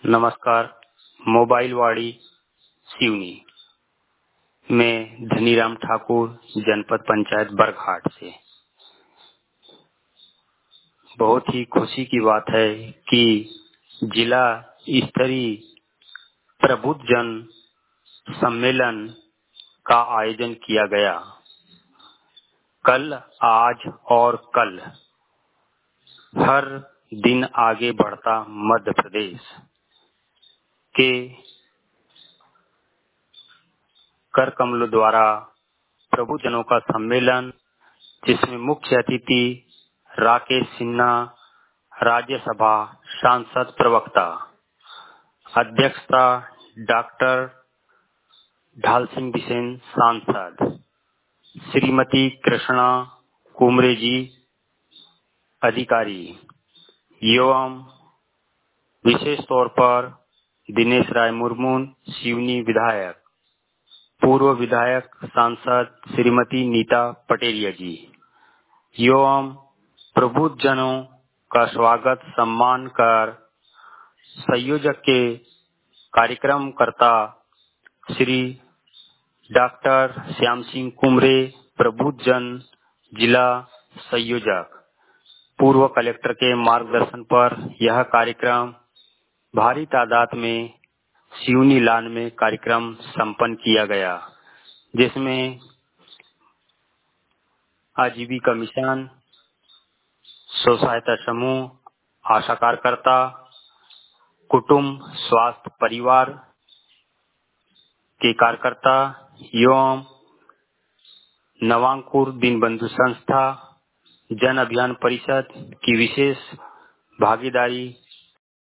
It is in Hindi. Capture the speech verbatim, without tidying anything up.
नमस्कार। मोबाइल वाड़ी सिवनी में धनीराम ठाकुर, जनपद पंचायत बरघाट से। बहुत ही खुशी की बात है कि जिला स्तरीय प्रबुद्ध जन सम्मेलन का आयोजन किया गया। कल, आज और कल हर दिन आगे बढ़ता मध्य प्रदेश के कर कमलों द्वारा प्रबुद्धजनों का सम्मेलन, जिसमें मुख्य अतिथि राकेश सिन्हा, राज्यसभा सांसद प्रवक्ता, अध्यक्षता डॉक्टर ढाल सिंह बिसेन सांसद, श्रीमती कृष्णा कुमरे जी अधिकारी एवं विशेष तौर पर दिनेश राय मुर्मू सिवनी विधायक, पूर्व विधायक सांसद श्रीमती नीता पटेरिया जी एवं प्रबुद्ध जनों का स्वागत सम्मान कर संयोजक के कार्यक्रम कर्ता श्री डॉक्टर श्याम सिंह कुमरे, प्रबुद्ध जन जिला संयोजक, पूर्व कलेक्टर के मार्गदर्शन पर यह कार्यक्रम भारी तादाद में सिवनी लान में कार्यक्रम संपन्न किया गया, जिसमें आजीविका मिशन, स्व सहायता समूह, आशा कार्यकर्ता, कुटुंब स्वास्थ्य परिवार के कार्यकर्ता एवं नवांकुर दीनबंधु संस्था, जन अभियान परिषद की विशेष भागीदारी